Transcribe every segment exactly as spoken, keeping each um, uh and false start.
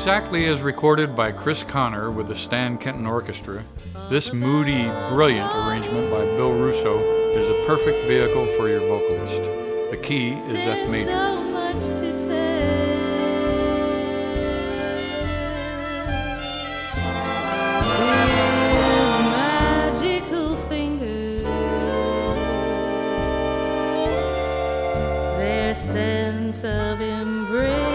Exactly as recorded by Chris Connor with the Stan Kenton Orchestra, this moody, brilliant arrangement by Bill Russo is a perfect vehicle for your vocalist. The key is F major. So much to tell. His magical fingers, their sense of embrace.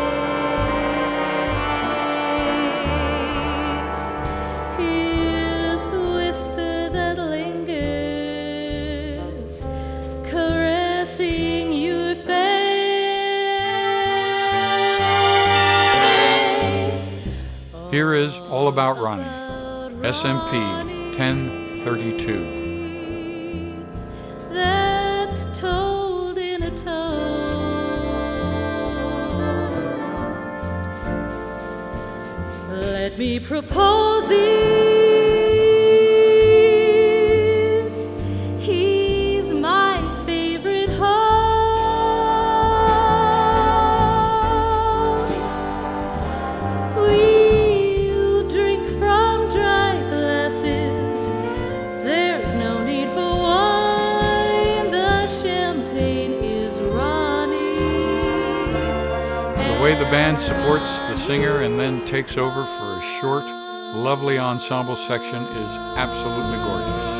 Here is All About Ronnie, S M P ten thirty-two. That's told in a toast. Let me propose it. He's my favorite host. We The way the band supports the singer and then takes over for a short, lovely ensemble section is absolutely gorgeous.